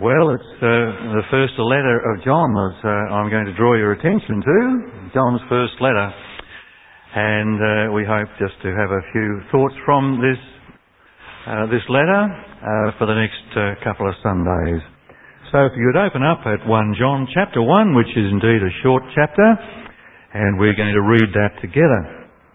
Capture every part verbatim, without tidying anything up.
Well, it's uh, the first letter of John that uh, I'm going to draw your attention to, John's first letter. And uh, we hope just to have a few thoughts from this uh, this letter uh, for the next uh, couple of Sundays. So if you would open up at First John chapter one, which is indeed a short chapter, and we're going to read that together.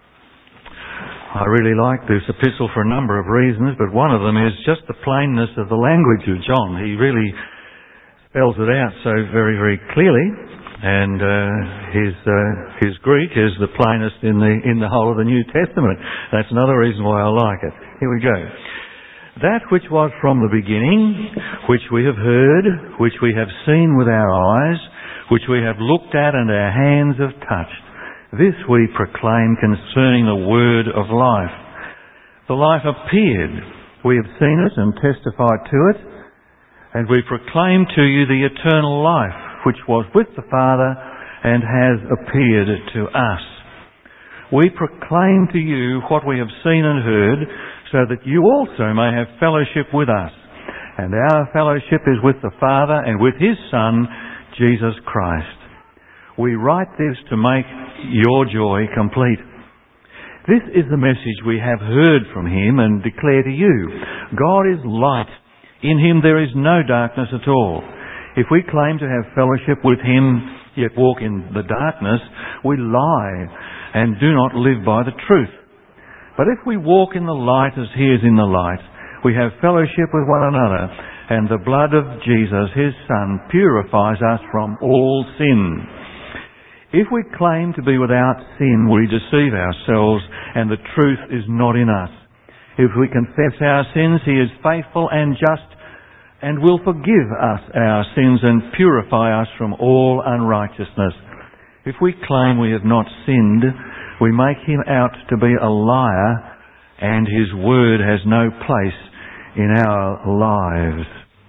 I really like this epistle for a number of reasons, but one of them is just the plainness of the language of John. He really spells it out so very, very clearly, and uh, his uh, his Greek is the plainest in the in the whole of the New Testament. That's another reason why I like it. Here we go. That which was from the beginning, which we have heard, which we have seen with our eyes, which we have looked at and our hands have touched, this we proclaim concerning the word of life. The life appeared. We have seen it and testified to it, and we proclaim to you the eternal life, which was with the Father and has appeared to us. We proclaim to you what we have seen and heard, so that you also may have fellowship with us. And our fellowship is with the Father and with His Son, Jesus Christ. We write this to make your joy complete. This is the message we have heard from Him and declare to you. God is light. In Him there is no darkness at all. If we claim to have fellowship with Him, yet walk in the darkness, we lie and do not live by the truth. But if we walk in the light as He is in the light, we have fellowship with one another, and the blood of Jesus, His Son, purifies us from all sin. If we claim to be without sin, we deceive ourselves, and the truth is not in us. If we confess our sins, He is faithful and just, and will forgive us our sins and purify us from all unrighteousness. If we claim we have not sinned, we make Him out to be a liar, and His word has no place in our lives.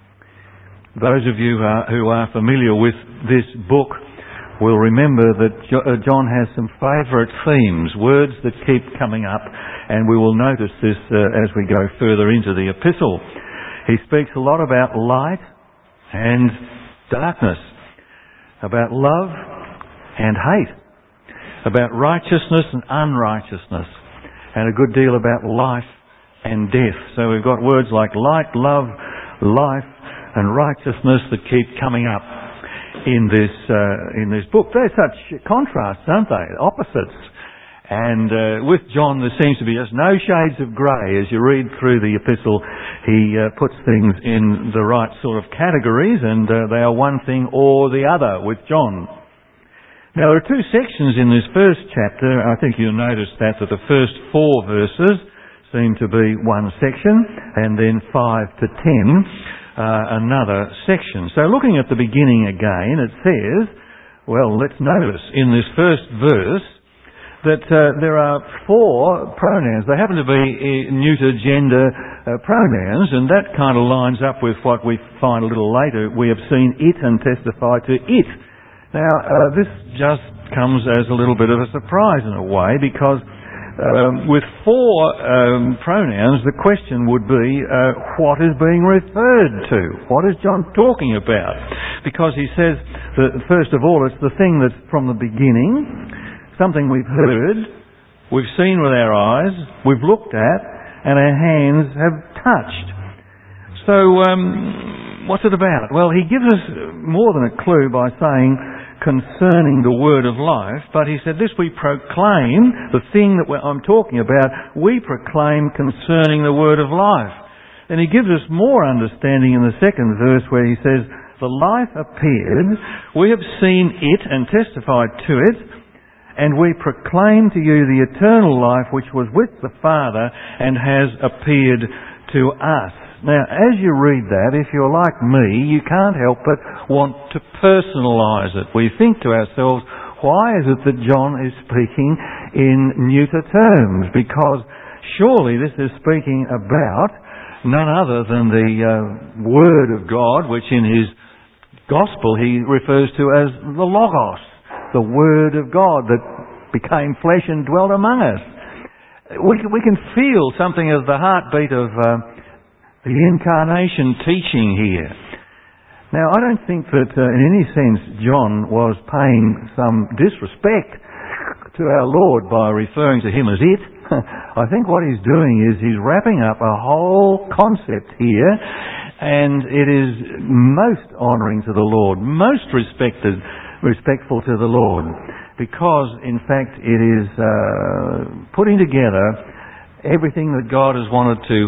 Those of you who are familiar with this book will remember that John has some favourite themes, words that keep coming up, and we will notice this uh, as we go further into the epistle. He speaks a lot about light and darkness, about love and hate, about righteousness and unrighteousness, and a good deal about life and death. So we've got words like light, love, life and righteousness that keep coming up in this uh, in this book. They're such contrasts, aren't they? Opposites. And uh, with John there seems to be just no shades of grey. As you read through the epistle, he uh, puts things in the right sort of categories, and uh, they are one thing or the other with John. Now there are two sections in this first chapter. I think you'll notice that, that the first four verses seem to be one section, and then five to ten Uh, another section. So looking at the beginning again, it says, well, let's notice in this first verse that uh, there are four pronouns. They happen to be uh, neuter gender uh, pronouns, and that kind of lines up with what we find a little later. We have seen it and testified to it. Now, uh, this just comes as a little bit of a surprise in a way, because Um, with four um, pronouns, the question would be, uh, what is being referred to? What is John talking about? Because he says that, first of all, it's the thing that's from the beginning, something we've heard, we've seen with our eyes, we've looked at, and our hands have touched. So, um, what's it about? Well, he gives us more than a clue by saying, concerning the word of life, but he said this we proclaim, the thing that I'm talking about, we proclaim concerning the word of life. And he gives us more understanding in the second verse where he says, the life appeared, we have seen it and testified to it, and we proclaim to you the eternal life which was with the Father and has appeared to us. Now, as you read that, if you're like me, you can't help but want to personalise it. We think to ourselves, why is it that John is speaking in neuter terms? Because surely this is speaking about none other than the uh, Word of God, which in his Gospel he refers to as the Logos, the Word of God that became flesh and dwelt among us. We, we can feel something of the heartbeat of Uh, the incarnation teaching here. Now, I don't think that uh, in any sense John was paying some disrespect to our Lord by referring to him as it. I think what he's doing is he's wrapping up a whole concept here, and it is most honouring to the Lord, most respected, respectful to the Lord, because in fact it is uh, putting together everything that God has wanted to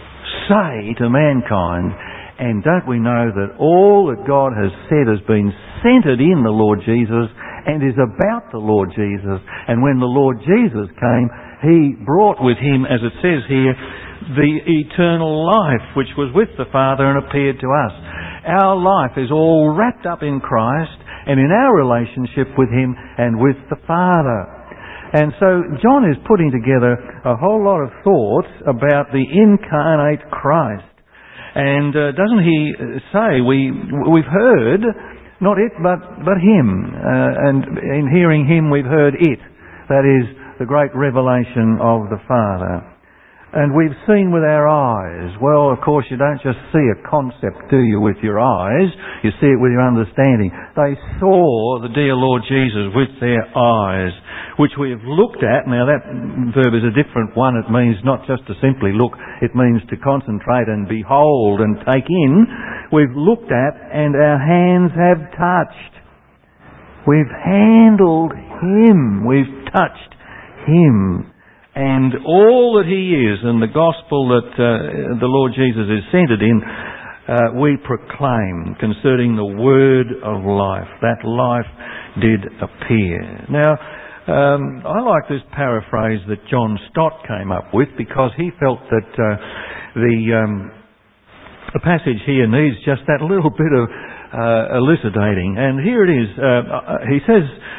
say to mankind. And don't we know that all that God has said has been centred in the Lord Jesus and is about the Lord Jesus. And when the Lord Jesus came, he brought with him, as it says here, the eternal life which was with the Father and appeared to us. Our life is all wrapped up in Christ and in our relationship with him and with the Father. And so John is putting together a whole lot of thoughts about the incarnate Christ. And uh, doesn't he say, we, we've heard, not it, but, but him. Uh, and in hearing him, we've heard it. That is the great revelation of the Father. And we've seen with our eyes. Well, of course, you don't just see a concept, do you, with your eyes? You see it with your understanding. They saw the dear Lord Jesus with their eyes, which we have looked at. Now, that verb is a different one. It means not just to simply look. It means to concentrate and behold and take in. We've looked at and our hands have touched. We've handled him. We've touched him. And all that he is and the gospel that uh, the Lord Jesus is centred in, uh, we proclaim concerning the word of life. That life did appear. Now, um, I like this paraphrase that John Stott came up with, because he felt that uh, the, um, the passage here needs just that little bit of uh, elucidating. And here it is. Uh, he says...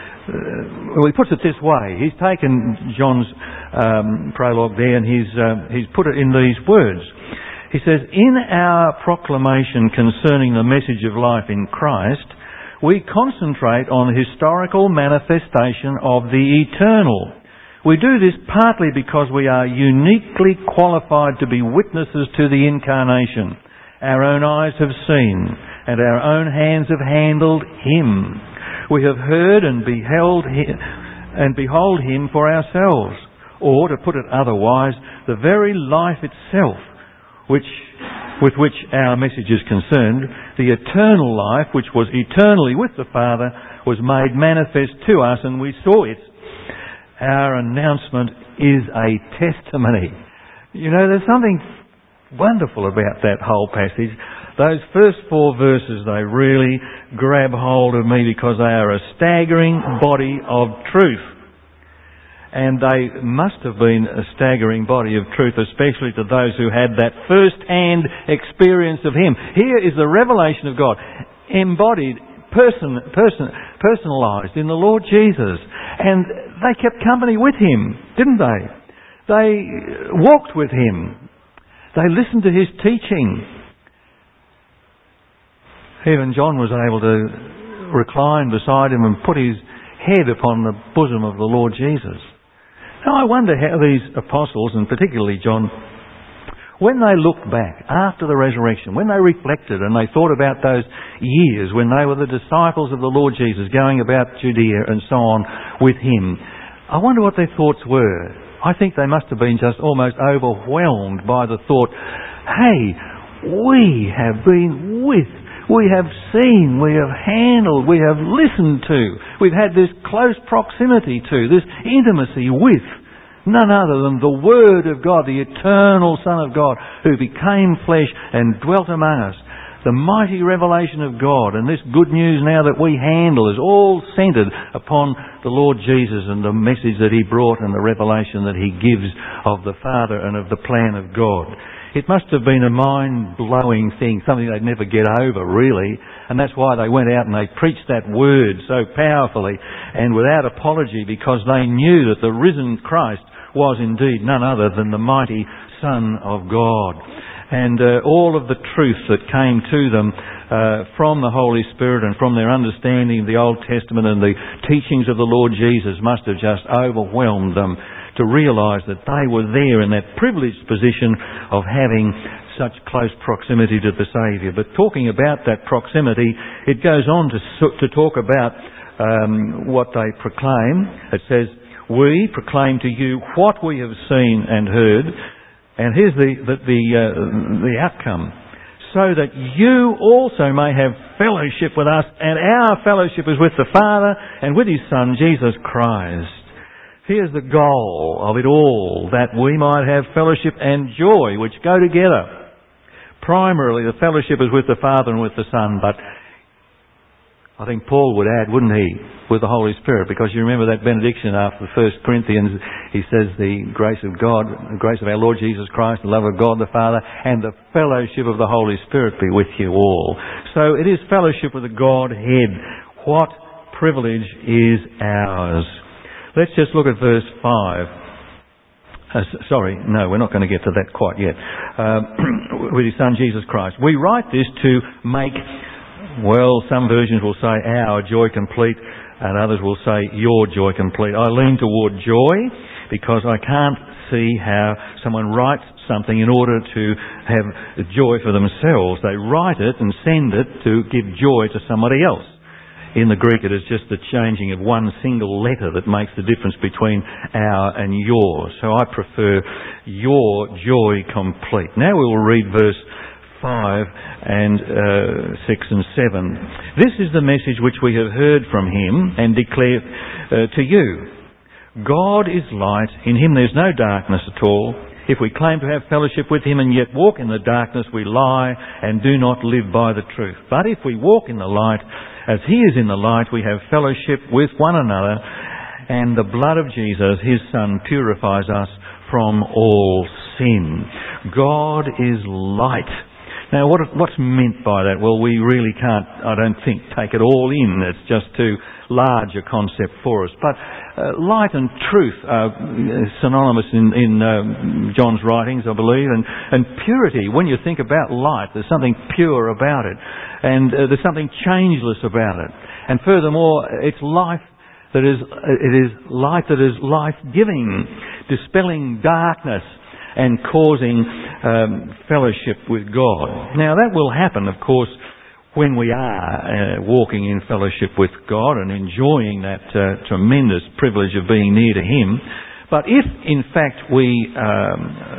Uh, well, he puts it this way. He's taken John's um, prologue there and he's, uh, he's put it in these words. He says, "In our proclamation concerning the message of life in Christ, we concentrate on the historical manifestation of the eternal. We do this partly because we are uniquely qualified to be witnesses to the incarnation. Our own eyes have seen and our own hands have handled him. We have heard and beheld him, and behold him for ourselves." Or, to put it otherwise, the very life itself, which, with which our message is concerned, the eternal life, which was eternally with the Father, was made manifest to us, and we saw it. Our announcement is a testimony. You know, there's something wonderful about that whole passage. Those first four verses, they really grab hold of me, because they are a staggering body of truth. And they must have been a staggering body of truth, especially to those who had that first-hand experience of him. Here is the revelation of God, embodied, person, person, personalised in the Lord Jesus. And they kept company with him, didn't they? They walked with him. They listened to his teaching. Even John was able to recline beside him and put his head upon the bosom of the Lord Jesus. Now, I wonder how these apostles, and particularly John, when they looked back after the resurrection, when they reflected and they thought about those years when they were the disciples of the Lord Jesus going about Judea and so on with him, I wonder what their thoughts were. I think they must have been just almost overwhelmed by the thought, hey, we have been with, we have seen, we have handled, we have listened to, we've had this close proximity to, this intimacy with none other than the Word of God, the eternal Son of God, who became flesh and dwelt among us. The mighty revelation of God, and this good news now that we handle, is all centred upon the Lord Jesus and the message that he brought and the revelation that he gives of the Father and of the plan of God. It must have been a mind-blowing thing, something they'd never get over, really. And that's why they went out and they preached that word so powerfully and without apology, because they knew that the risen Christ was indeed none other than the mighty Son of God. And uh, all of the truth that came to them uh, from the Holy Spirit and from their understanding of the Old Testament and the teachings of the Lord Jesus must have just overwhelmed them to realise that they were there in that privileged position of having such close proximity to the Saviour. But talking about that proximity, it goes on to, to talk about um, what they proclaim. It says, "We proclaim to you what we have seen and heard," and here's the the the, uh, the outcome: "so that you also may have fellowship with us, and our fellowship is with the Father and with His Son, Jesus Christ." Here's the goal of it all, that we might have fellowship and joy, which go together. Primarily, the fellowship is with the Father and with the Son, but I think Paul would add, wouldn't he, with the Holy Spirit, because you remember that benediction after First Corinthians, he says, "The grace of God, the grace of our Lord Jesus Christ, the love of God the Father, and the fellowship of the Holy Spirit be with you all." So it is fellowship with the Godhead. What privilege is ours? Let's just look at verse five. Uh, sorry, no, we're not going to get to that quite yet. Uh, with His Son Jesus Christ. "We write this to make," well, some versions will say "our joy complete," and others will say "your joy complete." I lean toward joy, because I can't see how someone writes something in order to have joy for themselves. They write it and send it to give joy to somebody else. In the Greek, it is just the changing of one single letter that makes the difference between "our" and "your." So I prefer "your joy complete." Now we will read verse five and uh, six and seven. "This is the message which we have heard from Him and declare uh, to you. God is light, in Him there's no darkness at all. If we claim to have fellowship with Him and yet walk in the darkness, we lie and do not live by the truth. But if we walk in the light, as He is in the light, we have fellowship with one another, and the blood of Jesus, His Son, purifies us from all sin." God is light. Now, what, what's meant by that? Well, we really can't, I don't think, take it all in. It's just too large a concept for us. But uh, light and truth are synonymous in, in uh, John's writings, I believe. And, and purity, when you think about light, there's something pure about it. And uh, there's something changeless about it. And furthermore, it's life that is, it is light that is life-giving, dispelling darkness and causing um, fellowship with God. Now that will happen, of course, when we are uh, walking in fellowship with God and enjoying that uh, tremendous privilege of being near to Him. But if, in fact, we um,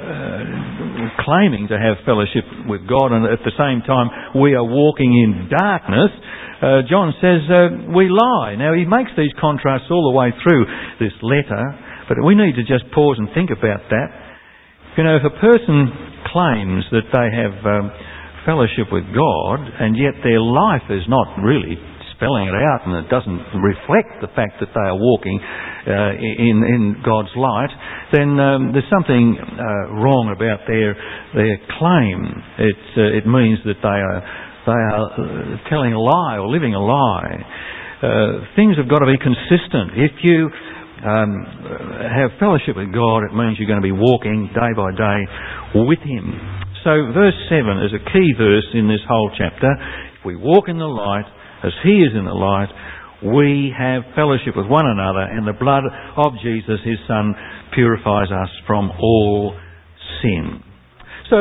uh, claiming to have fellowship with God and at the same time we are walking in darkness, uh, John says uh, we lie. Now he makes these contrasts all the way through this letter, but we need to just pause and think about that. You know, if a person claims that they have um, fellowship with God and yet their life is not really spelling it out and it doesn't reflect the fact that they are walking uh, in, in God's light, then um, there's something uh, wrong about their their claim. It's, uh, it means that they are they are telling a lie or living a lie. Uh, things have got to be consistent. If you um, have fellowship with God, it means you're going to be walking day by day with Him. So verse seven is a key verse in this whole chapter. If we walk in the light, as He is in the light, we have fellowship with one another, and the blood of Jesus, His Son, purifies us from all sin. So,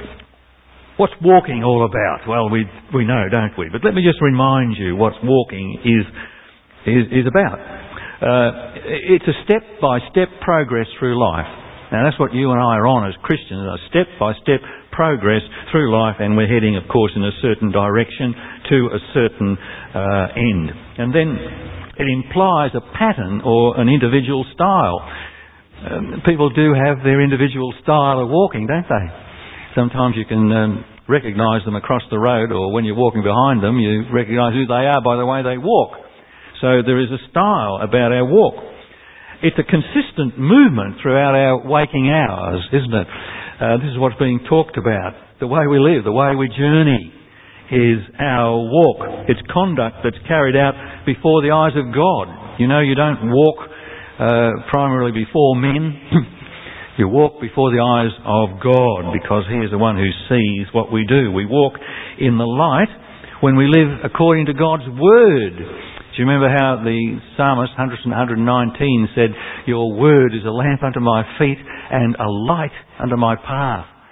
what's walking all about? Well, we we know, don't we? But let me just remind you what walking is is, is about. Uh, it's a step-by-step progress through life. Now, that's what you and I are on as Christians, a step-by-step progress through life, and we're heading, of course, in a certain direction to a certain uh, end. And then it implies a pattern or an individual style. Um, people do have their individual style of walking, don't they? Sometimes you can um, recognise them across the road, or when you're walking behind them, you recognise who they are by the way they walk. So there is a style about our walk. It's a consistent movement throughout our waking hours, isn't it? Uh, this is what's being talked about. The way we live, the way we journey is our walk. It's conduct that's carried out before the eyes of God. You know, you don't walk uh, primarily before men. You walk before the eyes of God, because He is the one who sees what we do. We walk in the light when we live according to God's Word. Do you remember how the psalmist, one nineteen, said, "Your word is a lamp unto my feet and a light unto my path."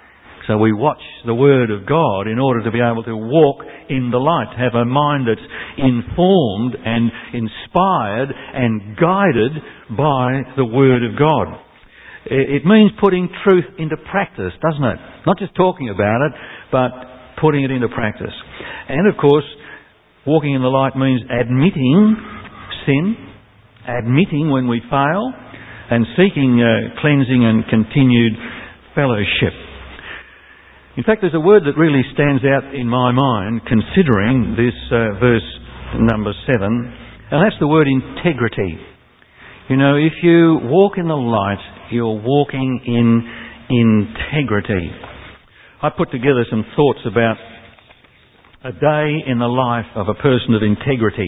So we watch the Word of God in order to be able to walk in the light, have a mind that's informed and inspired and guided by the Word of God. It means putting truth into practice, doesn't it? Not just talking about it, but putting it into practice. And of course, walking in the light means admitting sin, admitting when we fail, and seeking uh, cleansing and continued fellowship. In fact, there's a word that really stands out in my mind considering this uh, verse number seven, and that's the word integrity. You know, if you walk in the light, you're walking in integrity. I put together some thoughts about a day in the life of a person of integrity.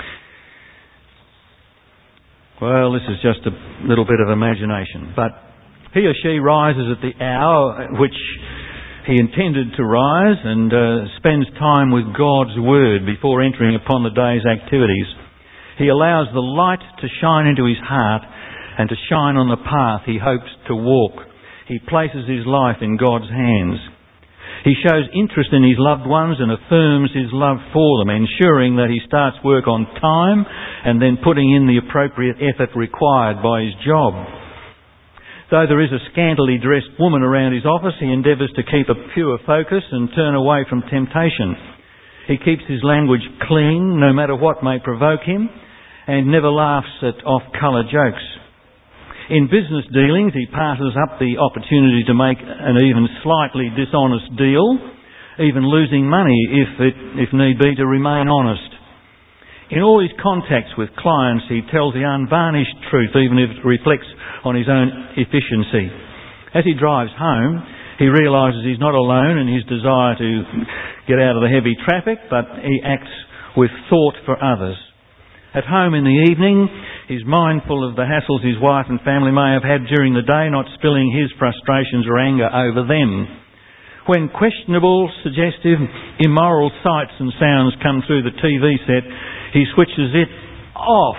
Well, this is just a little bit of imagination, but he or she rises at the hour at which he intended to rise and uh, spends time with God's Word before entering upon the day's activities. He allows the light to shine into his heart and to shine on the path he hopes to walk. He places his life in God's hands. He shows interest in his loved ones and affirms his love for them, ensuring that he starts work on time and then putting in the appropriate effort required by his job. Though there is a scantily dressed woman around his office, he endeavours to keep a pure focus and turn away from temptation. He keeps his language clean, no matter what may provoke him, and never laughs at off-colour jokes. In business dealings, he passes up the opportunity to make an even slightly dishonest deal, even losing money if it, if need be, to remain honest. In all his contacts with clients, he tells the unvarnished truth, even if it reflects on his own efficiency. As he drives home, he realises he's not alone in his desire to get out of the heavy traffic, but he acts with thought for others. At home in the evening, he's mindful of the hassles his wife and family may have had during the day, not spilling his frustrations or anger over them. When questionable, suggestive, immoral sights and sounds come through the T V set, he switches it off.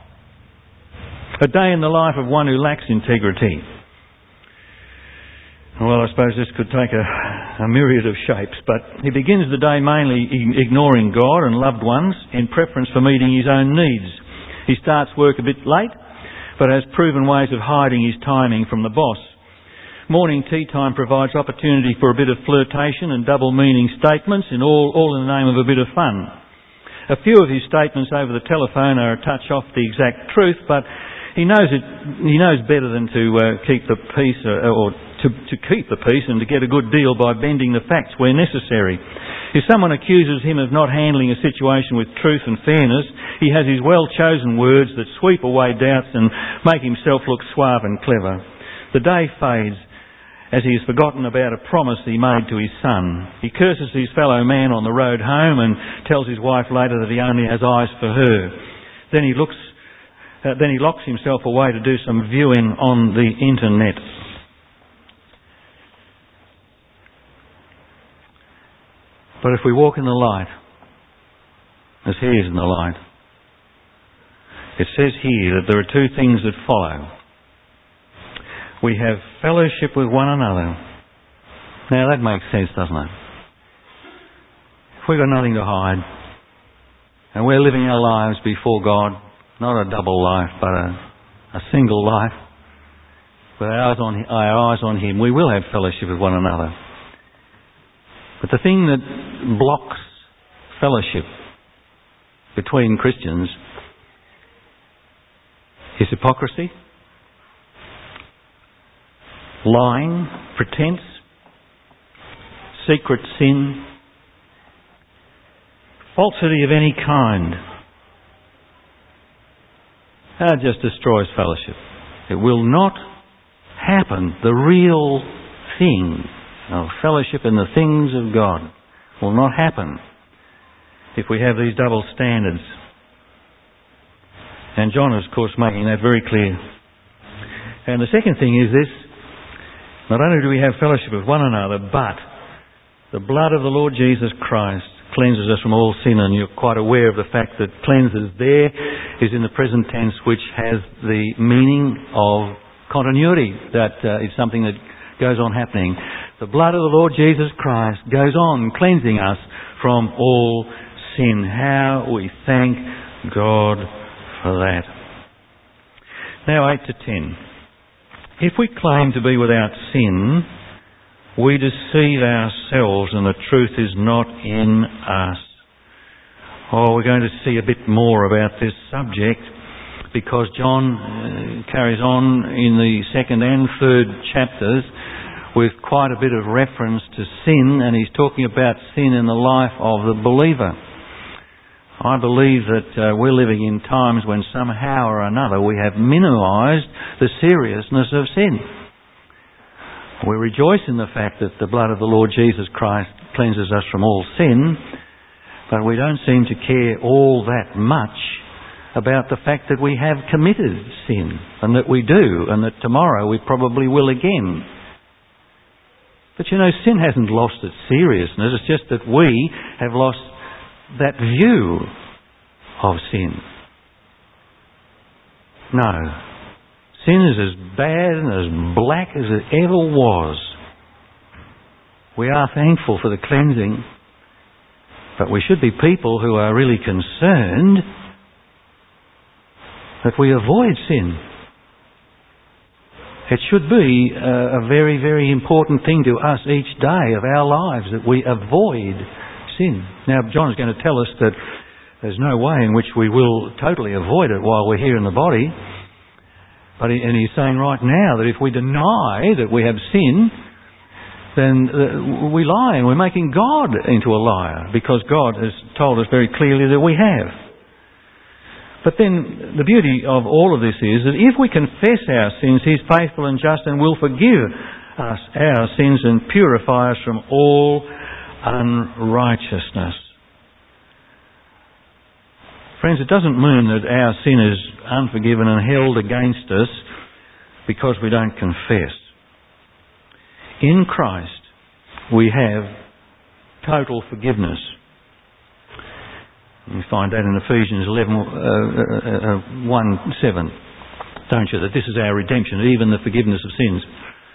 A day in the life of one who lacks integrity. Well, I suppose this could take a, a myriad of shapes, but he begins the day mainly ignoring God and loved ones in preference for meeting his own needs. He starts work a bit late, but has proven ways of hiding his timing from the boss. Morning tea time provides opportunity for a bit of flirtation and double-meaning statements, in all, all in the name of a bit of fun. A few of his statements over the telephone are a touch off the exact truth, but he knows it. He knows better than to uh, keep the peace, uh, or to, to keep the peace and to get a good deal by bending the facts where necessary. If someone accuses him of not handling a situation with truth and fairness, he has his well-chosen words that sweep away doubts and make himself look suave and clever. The day fades as he has forgotten about a promise he made to his son. He curses his fellow man on the road home and tells his wife later that he only has eyes for her. Then he looks, uh, then he locks himself away to do some viewing on the internet. But if we walk in the light, as he is in the light, it says here that there are two things that follow. We have fellowship with one another. Now that makes sense, doesn't it? If we've got nothing to hide, and we're living our lives before God, not a double life, but a, a single life, with our eyes on, our eyes on Him, we will have fellowship with one another. But the thing that blocks fellowship between Christians is hypocrisy, lying, pretense, secret sin, falsity of any kind. That just destroys fellowship. It will not happen. The real thing of fellowship in the things of God will not happen if we have these double standards. And John is, of course, making that very clear. And the second thing is this: not only do we have fellowship with one another, but the blood of the Lord Jesus Christ cleanses us from all sin. And you're quite aware of the fact that cleanses there is in the present tense, which has the meaning of continuity. That uh, is something that goes on happening. The blood of the Lord Jesus Christ goes on cleansing us from all sin. How we thank God for that. Now eight to ten. If we claim to be without sin, we deceive ourselves and the truth is not in us. Oh, we're going to see a bit more about this subject because John uh, carries on in the second and third chapters with quite a bit of reference to sin, and he's talking about sin in the life of the believer. I believe that uh, we're living in times when somehow or another we have minimised the seriousness of sin. We rejoice in the fact that the blood of the Lord Jesus Christ cleanses us from all sin, but we don't seem to care all that much about the fact that we have committed sin, and that we do, and that tomorrow we probably will again. But you know, sin hasn't lost its seriousness, it's just that we have lost that view of sin. No. Sin is as bad and as black as it ever was. We are thankful for the cleansing, but we should be people who are really concerned that we avoid sin. It should be a, a very, very important thing to us each day of our lives that we avoid sin. Now, John is going to tell us that there's no way in which we will totally avoid it while we're here in the body. But he, and he's saying right now that if we deny that we have sin, then uh, we lie and we're making God into a liar, because God has told us very clearly that we have. But then the beauty of all of this is that if we confess our sins, He's faithful and just and will forgive us our sins and purify us from all unrighteousness. Friends, it doesn't mean that our sin is unforgiven and held against us because we don't confess. In Christ, we have total forgiveness. You find that in Ephesians eleven, uh, uh, uh, one seven, don't you? That this is our redemption, even the forgiveness of sins.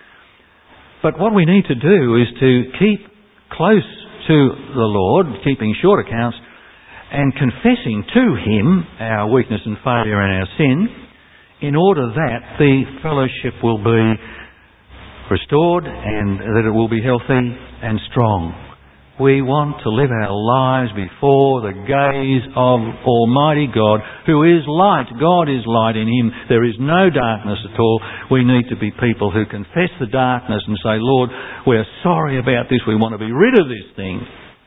But what we need to do is to keep close to the Lord, keeping short accounts, and confessing to Him our weakness and failure and our sin, in order that the fellowship will be restored and that it will be healthy and strong. We want to live our lives before the gaze of Almighty God, who is light. God is light. In Him there is no darkness at all. We need to be people who confess the darkness and say, Lord, we're sorry about this. We want to be rid of this thing.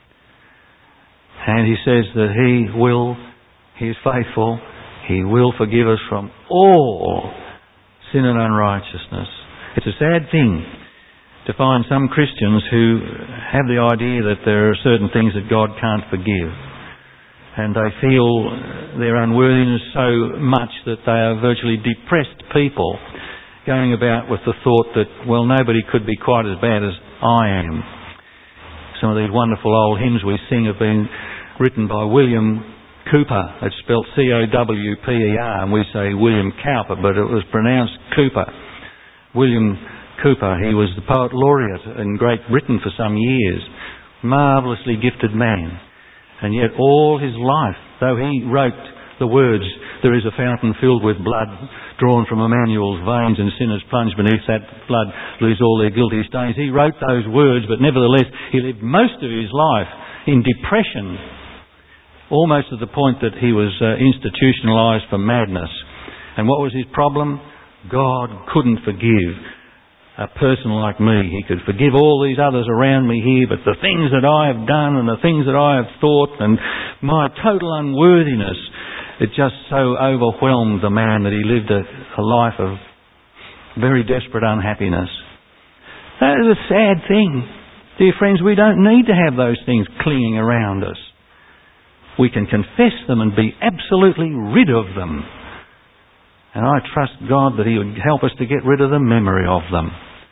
And He says that He will, He is faithful, He will forgive us from all sin and unrighteousness. It's a sad thing to find some Christians who have the idea that there are certain things that God can't forgive. And they feel their unworthiness so much that they are virtually depressed people, going about with the thought that, well, nobody could be quite as bad as I am. Some of these wonderful old hymns we sing have been written by William Cowper. It's spelled C O W P E R, and we say William Cowper, but it was pronounced Cooper. William Cowper, he was the poet laureate in Great Britain for some years. Marvellously gifted man. And yet all his life, though he wrote the words, there is a fountain filled with blood drawn from Emmanuel's veins, and sinners plunged beneath that blood lose all their guilty stains. He wrote those words, but nevertheless he lived most of his life in depression, almost to the point that he was uh, institutionalised for madness. And what was his problem? God couldn't forgive a person like me. He could forgive all these others around me here, but the things that I have done and the things that I have thought and my total unworthiness, it just so overwhelmed the man that he lived a, a life of very desperate unhappiness. That is a sad thing. Dear friends, we don't need to have those things clinging around us. We can confess them and be absolutely rid of them. And I trust God that He would help us to get rid of the memory of them,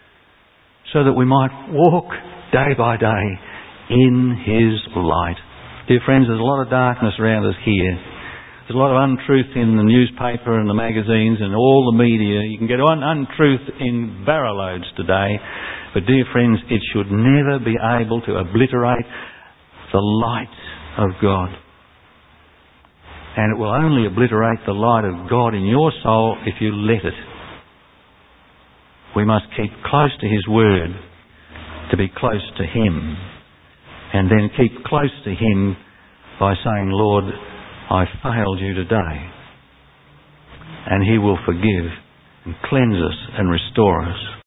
so that we might walk day by day in His light. Dear friends, there's a lot of darkness around us here. There's a lot of untruth in the newspaper and the magazines and all the media. You can get un- untruth in barrow loads today. But dear friends, it should never be able to obliterate the light of God. And it will only obliterate the light of God in your soul if you let it. We must keep close to His Word to be close to Him. And then keep close to Him by saying, Lord, I failed you today. And He will forgive and cleanse us and restore us.